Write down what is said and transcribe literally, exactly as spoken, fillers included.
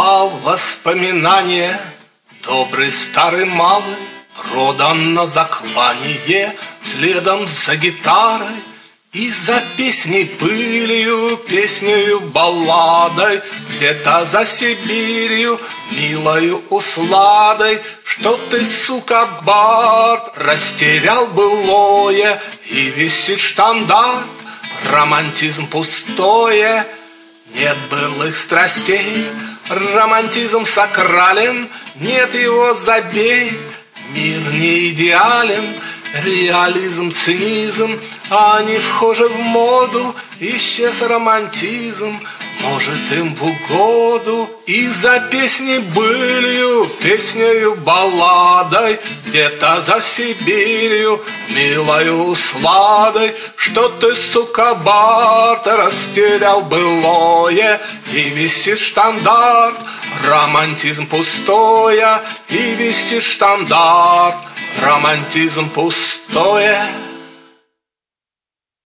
А воспоминания добрый старый малый продан на заклание следом за гитарой и за песней пылью, песнею балладой, где-то за Сибирью, милою усладой, что ты, сука, бард, растерял былое, и висит штандарт, романтизм пустое. Нет былых страстей, романтизм сакрален, нет его, забей, мир не идеален, реализм, цинизм, а они вхожи в моду, исчез романтизм, может им в угоду. И за песней былью, песнею балладой, где-то за Сибирью, милою усладой, что ты, сука, бард, растерял былое, и висит штандарт, романтизм пустое, и висит штандарт, романтизм пустое.